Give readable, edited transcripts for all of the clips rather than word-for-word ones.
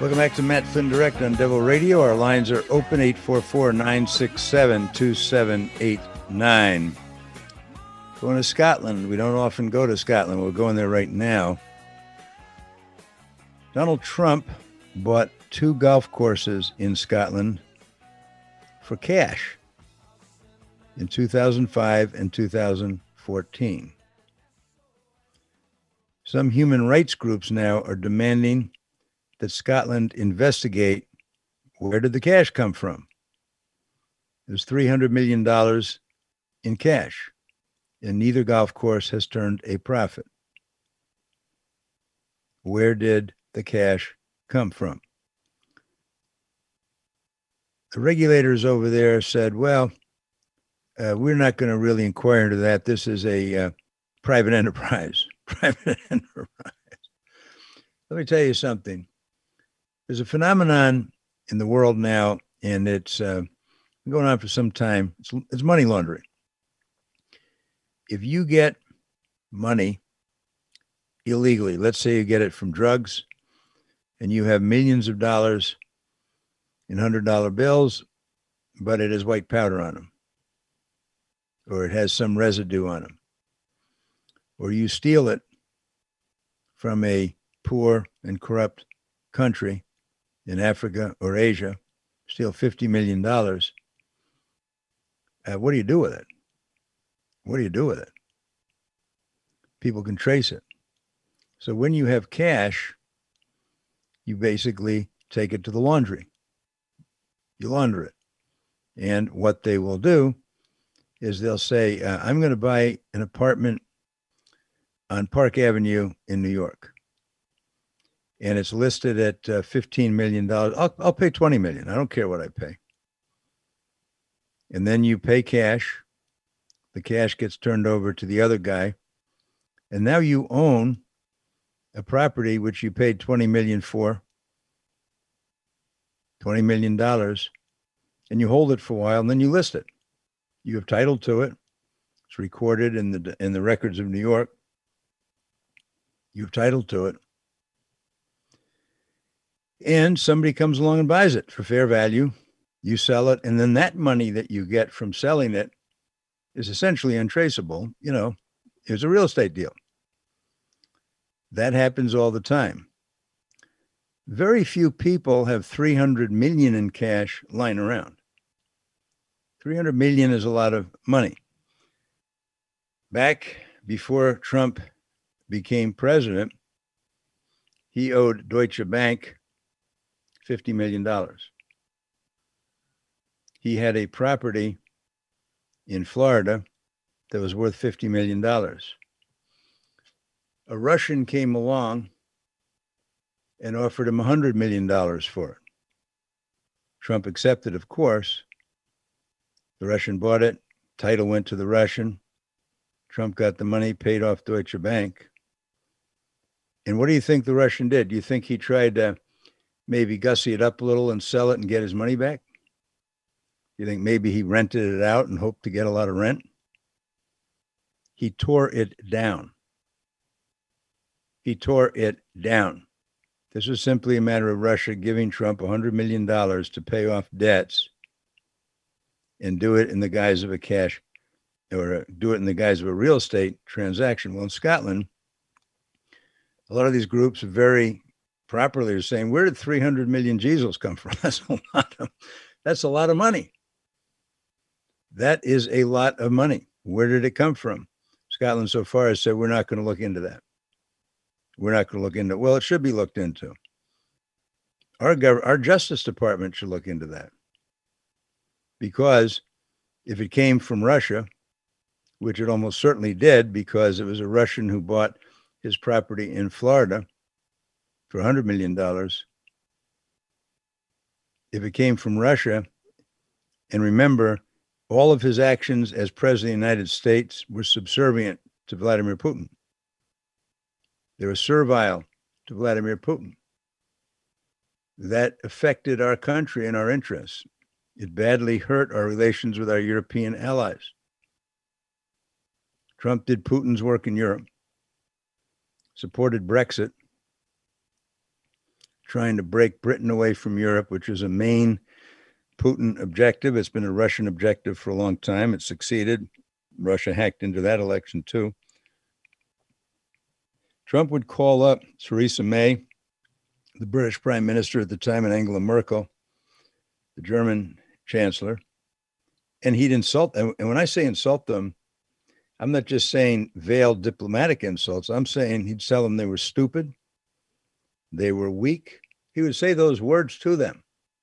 Welcome back to Matt Flynn Direct on Devil Radio. Our lines are open, 844-967-2789. Going to Scotland. We don't often go to Scotland. We're going there right now. Donald Trump bought 2 golf courses in Scotland for cash in 2005 and 2014. Some human rights groups now are demanding that Scotland investigate where did the cash come from. There's $300 million in cash, and neither golf course has turned a profit. Where did the cash come from? The regulators over there said, well, we're not going to really inquire into that. This is a private enterprise. Private enterprise. Let me tell you something. There's a phenomenon in the world now, and it's been going on for some time. It's money laundering. If you get money illegally, let's say you get it from drugs, and you have millions of dollars in $100 bills, but it has white powder on them, or it has some residue on them, or you steal it from a poor and corrupt country in Africa or Asia, steal $50 million. What do you do with it? What do you do with it? People can trace it. So when you have cash, you basically take it to the laundry. You launder it. And what they will do is they'll say, I'm going to buy an apartment on Park Avenue in New York. And it's listed at $15 million. I'll pay $20 million. I don't care what I pay. And then you pay cash. The cash gets turned over to the other guy. And now you own a property which you paid $20 million for, $20 million, and you hold it for a while, and then you list it. You have title to it. It's recorded in the records of New York. You have title to it. And somebody comes along and buys it for fair value. You sell it, and then that money that you get from selling it is essentially untraceable. You know, it's a real estate deal. That happens all the time. Very few people have 300 million in cash lying around. 300 million is a lot of money. Back before Trump became president, he owed Deutsche Bank $50 million. He had a property in Florida that was worth $50 million. A Russian came along and offered him $100 million for it. Trump accepted, of course. The Russian bought it. Title went to the Russian. Trump got the money, paid off Deutsche Bank. And what do you think the Russian did? Do you think he tried to maybe gussy it up a little and sell it and get his money back? You think maybe he rented it out and hoped to get a lot of rent? He tore it down. He tore it down. This was simply a matter of Russia giving Trump $100 million to pay off debts and do it in the guise of a cash, or do it in the guise of a real estate transaction. Well, in Scotland, a lot of these groups are very properly are saying, where did 300 million Jesus come from? That's a lot of money. That is a lot of money. Where did it come from? Scotland so far has said, we're not going to look into that. We're not going to look into it. Well, it should be looked into. Our Justice Department should look into that. Because if it came from Russia, which it almost certainly did, because it was a Russian who bought his property in Florida for $100 million. If it came from Russia, and remember, all of his actions as president of the United States were subservient to Vladimir Putin. They were servile to Vladimir Putin. That affected our country and our interests. It badly hurt our relations with our European allies. Trump did Putin's work in Europe, supported Brexit. trying to break Britain away from Europe, which is a main Putin objective. It's been a Russian objective for a long time. It succeeded. Russia hacked into that election too. Trump would call up Theresa May, the British Prime Minister at the time, and Angela Merkel, the German Chancellor, and he'd insult them. And when I say insult them, I'm not just saying veiled diplomatic insults. I'm saying he'd tell them they were stupid, they were weak. He would say those words to them.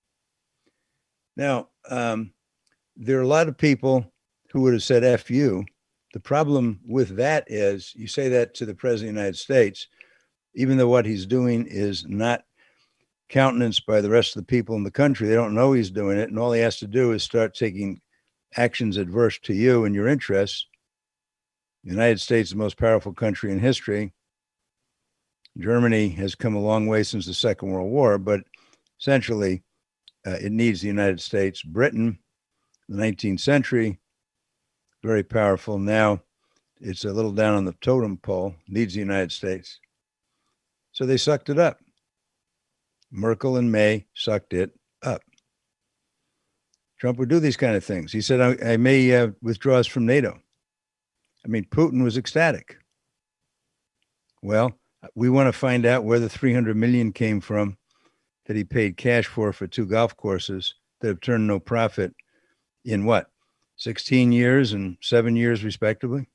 Now, there are a lot of people who would have said F you. The problem with that is you say that to the President of the United States, even though what he's doing is not countenanced by the rest of the people in the country. They don't know he's doing it. And all he has to do is start taking actions adverse to you and your interests. The United States is the most powerful country in history. Germany has come a long way since the Second World War, but essentially it needs the United States. Britain, the 19th century, very powerful. Now it's a little down on the totem pole, needs the United States. So they sucked it up. Merkel and May sucked it up. Trump would do these kind of things. He said, I may withdraw us from NATO. I mean, Putin was ecstatic. Well, we want to find out where the $300 million came from that he paid cash for 2 golf courses that have turned no profit in what, 16 years and 7 years respectively?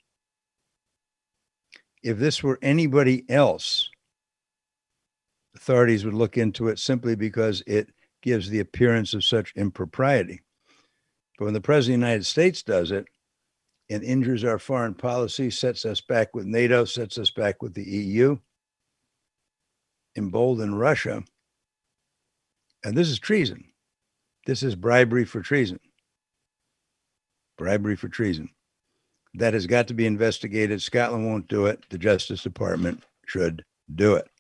If this were anybody else, authorities would look into it simply because it gives the appearance of such impropriety. But when the President of the United States does it and injures our foreign policy, sets us back with NATO, sets us back with the EU, embolden Russia, and this is treason. This is bribery for treason. Bribery for treason. That has got to be investigated. Scotland won't do it. The Justice Department should do it.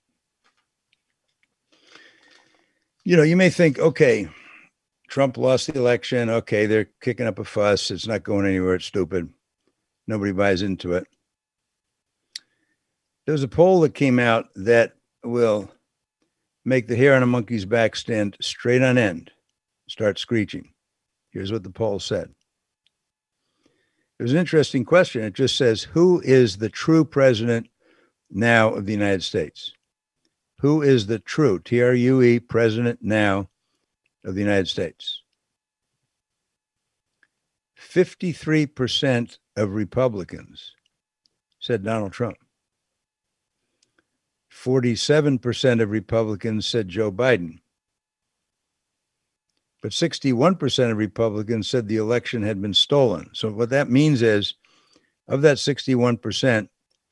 You know, you may think, okay, Trump lost the election. Okay, they're kicking up a fuss. It's not going anywhere. It's stupid. Nobody buys into it. There's a poll that came out that will make the hair on a monkey's back stand straight on end, start screeching. Here's what the poll said. It was an interesting question. It just says, who is the true president now of the United States? Who is the true, T-R-U-E, president now of the United States? 53% of Republicans said Donald Trump. 47% of Republicans said Joe Biden. But 61% of Republicans said the election had been stolen. So what that means is, of that 61%,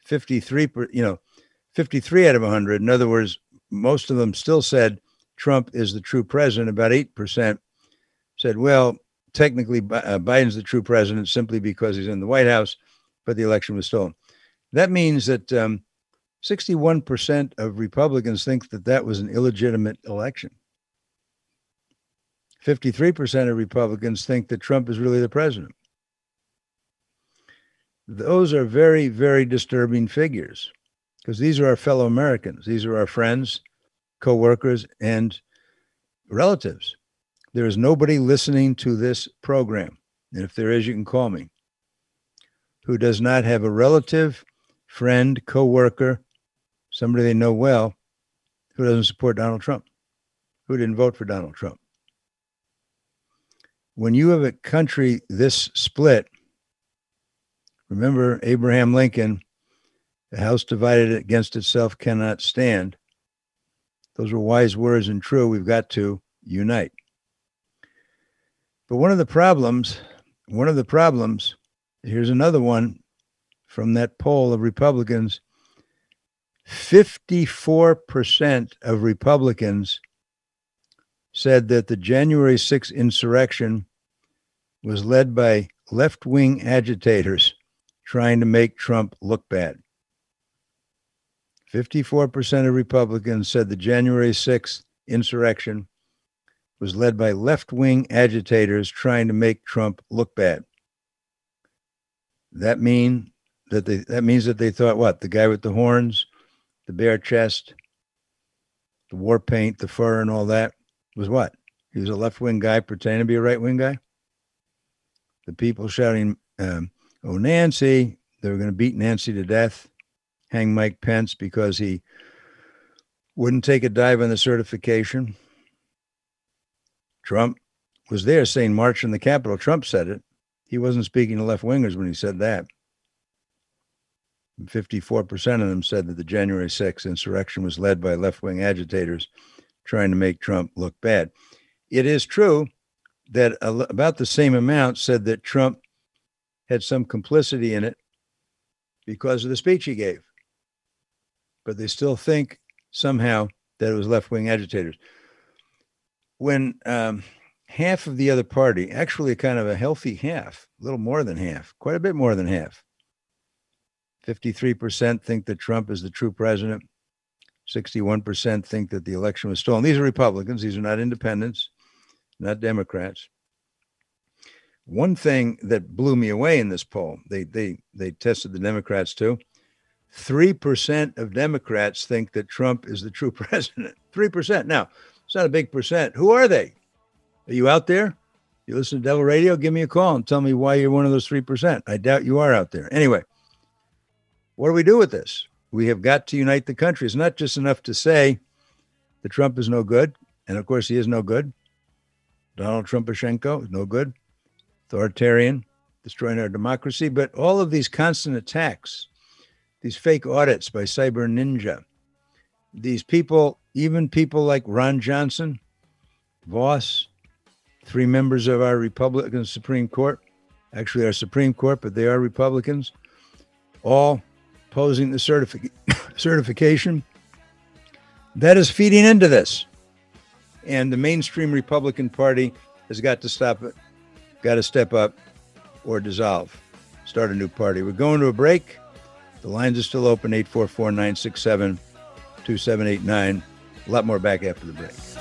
53 out of 100, in other words, most of them still said Trump is the true president. About 8% said, well, technically Biden's the true president simply because he's in the White House, but the election was stolen. That means that 61% of Republicans think that that was an illegitimate election. 53% of Republicans think that Trump is really the president. Those are very, very disturbing figures because these are our fellow Americans. These are our friends, co-workers, and relatives. There is nobody listening to this program, and if there is, you can call me, who does not have a relative, friend, co-worker, somebody they know well, who doesn't support Donald Trump, who didn't vote for Donald Trump. When you have a country this split, remember Abraham Lincoln, the house divided against itself cannot stand. Those were wise words and true. We've got to unite. But one of the problems, here's another one from that poll of Republicans. 54% of Republicans said that the January 6th insurrection was led by left-wing agitators trying to make Trump look bad. 54% of Republicans said the January 6th insurrection was led by left-wing agitators trying to make Trump look bad. That means that they thought what? The guy with the horns, the bare chest, the war paint, the fur, and all that was what? He was a left-wing guy pretending to be a right-wing guy. The people shouting, oh, Nancy, they were going to beat Nancy to death, hang Mike Pence because he wouldn't take a dive on the certification. Trump was there saying march in the Capitol. Trump said it. He wasn't speaking to left-wingers when he said that. 54% of them said that the January 6th insurrection was led by left-wing agitators trying to make Trump look bad. It is true that about the same amount said that Trump had some complicity in it because of the speech he gave. But they still think somehow that it was left-wing agitators. When half of the other party, actually kind of a healthy half, a little more than half, quite a bit more than half, 53% think that Trump is the true president. 61% think that the election was stolen. These are Republicans. These are not independents, not Democrats. One thing that blew me away in this poll, they tested the Democrats too. 3% of Democrats think that Trump is the true president. 3%. Now, it's not a big percent. Who are they? Are you out there? You listen to Devil Radio? Give me a call and tell me why you're one of those 3%. I doubt you are out there. Anyway, what do we do with this? We have got to unite the country. It's not just enough to say that Trump is no good. And of course, he is no good. Donald Trumpishenko is no good. Authoritarian, destroying our democracy. But all of these constant attacks, these fake audits by Cyber Ninja, these people, even people like Ron Johnson, Voss, 3 members of our Republican Supreme Court, actually our Supreme Court, but they are Republicans, all opposing the certification. That is feeding into this. And the mainstream Republican Party has got to stop it, got to step up or dissolve, start a new party. We're going to a break. The lines are still open, 844-967-2789. A lot more back after the break.